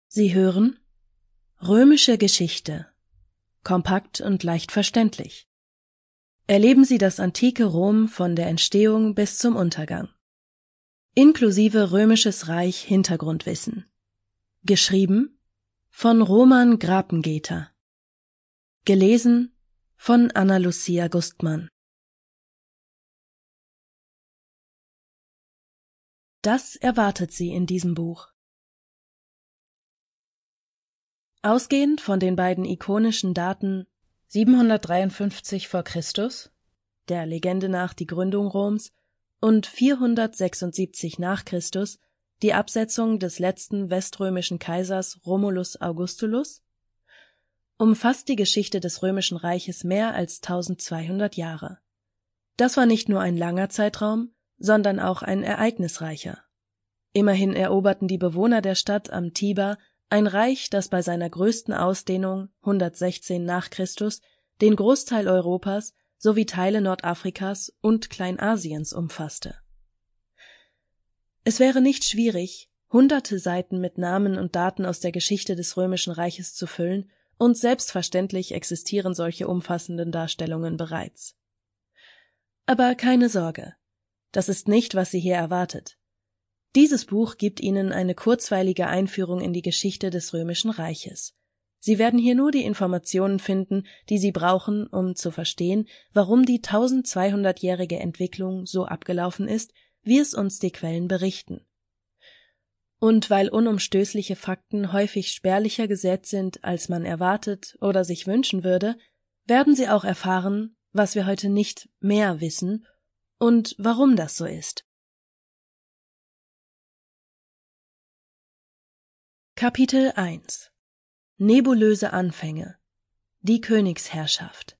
Sie hören Römische Geschichte. Kompakt und leicht verständlich. Erleben Sie das antike Rom von der Entstehung bis zum Untergang. Inklusive Römisches Reich Hintergrundwissen. Geschrieben von Roman Grapengeter. Gelesen von Anna-Lucia Gustmann. Das erwartet Sie in diesem Buch. Ausgehend von den beiden ikonischen Daten 753 v. Chr., der Legende nach die Gründung Roms, und 476 nach Christus, die Absetzung des letzten weströmischen Kaisers Romulus Augustulus, umfasst die Geschichte des Römischen Reiches mehr als 1200 Jahre. Das war nicht nur ein langer Zeitraum, sondern auch ein ereignisreicher. Immerhin eroberten die Bewohner der Stadt am Tiber ein Reich, das bei seiner größten Ausdehnung 116 nach Christus den Großteil Europas sowie Teile Nordafrikas und Kleinasiens umfasste. Es wäre nicht schwierig, hunderte Seiten mit Namen und Daten aus der Geschichte des Römischen Reiches zu füllen, und selbstverständlich existieren solche umfassenden Darstellungen bereits. Aber keine Sorge, das ist nicht, was Sie hier erwartet. Dieses Buch gibt Ihnen eine kurzweilige Einführung in die Geschichte des Römischen Reiches. Sie werden hier nur die Informationen finden, die Sie brauchen, um zu verstehen, warum die 1200-jährige Entwicklung so abgelaufen ist, wie es uns die Quellen berichten. Und weil unumstößliche Fakten häufig spärlicher gesät sind, als man erwartet oder sich wünschen würde, werden Sie auch erfahren, was wir heute nicht mehr wissen und warum das so ist. Kapitel 1 – Nebulöse Anfänge. Die Königsherrschaft.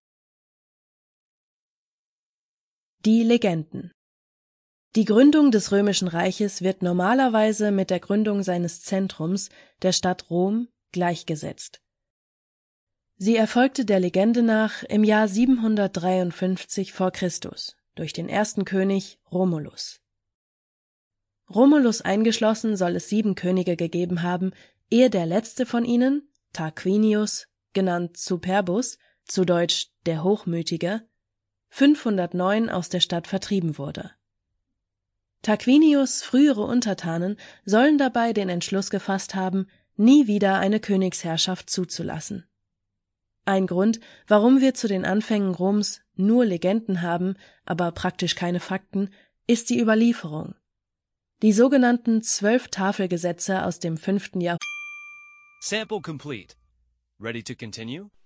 Die Legenden. Die Gründung des Römischen Reiches wird normalerweise mit der Gründung seines Zentrums, der Stadt Rom, gleichgesetzt. Sie erfolgte der Legende nach im Jahr 753 v. Chr. durch den ersten König Romulus. Romulus eingeschlossen soll es 7 Könige gegeben haben, ehe der letzte von ihnen, Tarquinius, genannt Superbus, zu Deutsch der Hochmütige, 509 aus der Stadt vertrieben wurde. Tarquinius' frühere Untertanen sollen dabei den Entschluss gefasst haben, nie wieder eine Königsherrschaft zuzulassen. Ein Grund, warum wir zu den Anfängen Roms nur Legenden haben, aber praktisch keine Fakten, ist die Überlieferung. Die sogenannten 12 Tafelgesetze aus dem 5. Jahrhundert. Sample complete. Ready to continue?